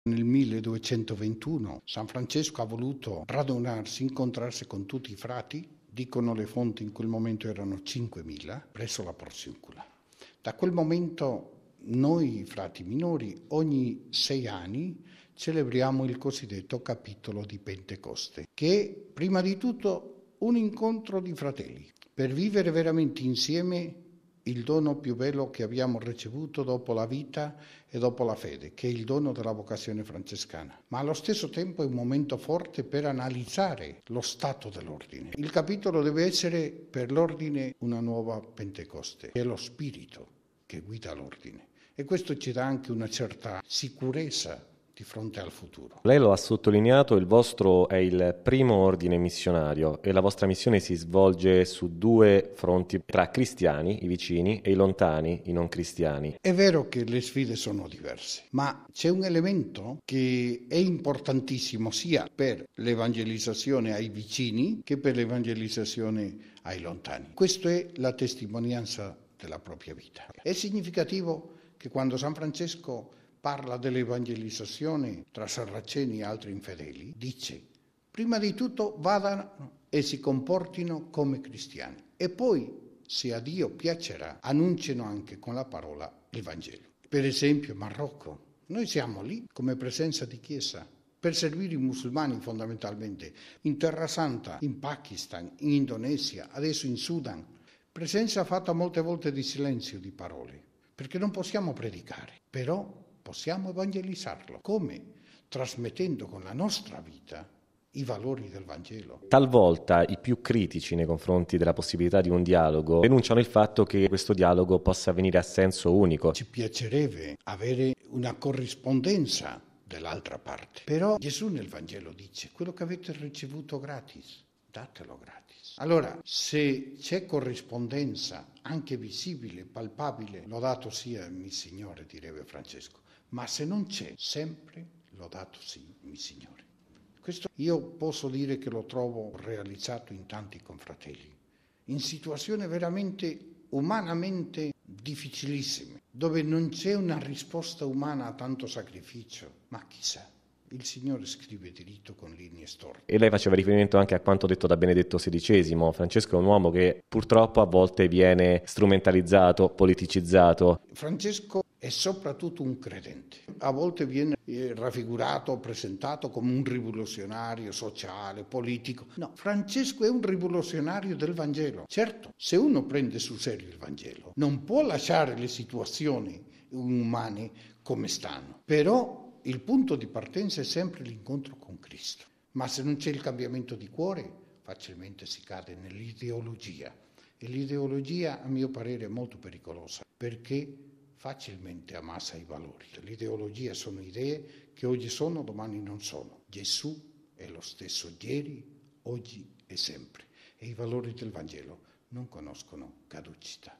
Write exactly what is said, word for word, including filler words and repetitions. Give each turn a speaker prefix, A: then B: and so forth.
A: Nel milleduecentoventuno San Francesco ha voluto radunarsi, incontrarsi con tutti i frati, dicono le fonti in quel momento erano cinquemila, presso la Porciuncula. Da quel momento noi frati minori ogni sei anni celebriamo il cosiddetto capitolo di Pentecoste, che è prima di tutto un incontro di fratelli, per vivere veramente insieme il dono più bello che abbiamo ricevuto dopo la vita e dopo la fede, che è il dono della vocazione francescana. Ma allo stesso tempo è un momento forte per analizzare lo stato dell'ordine. Il capitolo deve essere per l'ordine una nuova Pentecoste, è lo spirito che guida l'ordine. E questo ci dà anche una certa sicurezza di fronte al futuro.
B: Lei lo ha sottolineato, il vostro è il primo ordine missionario e la vostra missione si svolge su due fronti, tra cristiani, i vicini, e i lontani, i non cristiani.
A: È vero che le sfide sono diverse, ma c'è un elemento che è importantissimo sia per l'evangelizzazione ai vicini che per l'evangelizzazione ai lontani. Questa è la testimonianza della propria vita. È significativo che quando San Francesco parla dell'evangelizzazione tra sarraceni e altri infedeli, dice: prima di tutto vadano e si comportino come cristiani e poi, se a Dio piacerà, annunciano anche con la parola il Vangelo. Per esempio Marocco, noi siamo lì come presenza di Chiesa per servire i musulmani fondamentalmente, in Terra Santa, in Pakistan, in Indonesia, adesso in Sudan, presenza fatta molte volte di silenzio di parole, perché non possiamo predicare, però possiamo evangelizzarlo. Come? Trasmettendo con la nostra vita i valori del Vangelo.
B: Talvolta i più critici nei confronti della possibilità di un dialogo denunciano il fatto che questo dialogo possa avvenire a senso unico.
A: Ci piacerebbe avere una corrispondenza dall'altra parte, però Gesù nel Vangelo dice: quello che avete ricevuto gratis, datelo gratis. Allora, se c'è corrispondenza anche visibile, palpabile, lodato sia il Signore, direbbe Francesco. Ma se non c'è, sempre lodato sia il Signore. Questo io posso dire che lo trovo realizzato in tanti confratelli, in situazioni veramente umanamente difficilissime, dove non c'è una risposta umana a tanto sacrificio, ma chissà. Il Signore scrive diritto con linee storte.
B: E lei faceva riferimento anche a quanto detto da Benedetto sedicesimo. Francesco è un uomo che purtroppo a volte viene strumentalizzato, politicizzato.
A: Francesco è soprattutto un credente. A volte viene raffigurato, presentato come un rivoluzionario sociale, politico. No, Francesco è un rivoluzionario del Vangelo. Certo, se uno prende sul serio il Vangelo, non può lasciare le situazioni umane come stanno, però il punto di partenza è sempre l'incontro con Cristo. Ma se non c'è il cambiamento di cuore, facilmente si cade nell'ideologia. E l'ideologia, a mio parere, è molto pericolosa, perché facilmente ammassa i valori. L'ideologia sono idee che oggi sono, domani non sono. Gesù è lo stesso ieri, oggi e sempre. E i valori del Vangelo non conoscono caducità.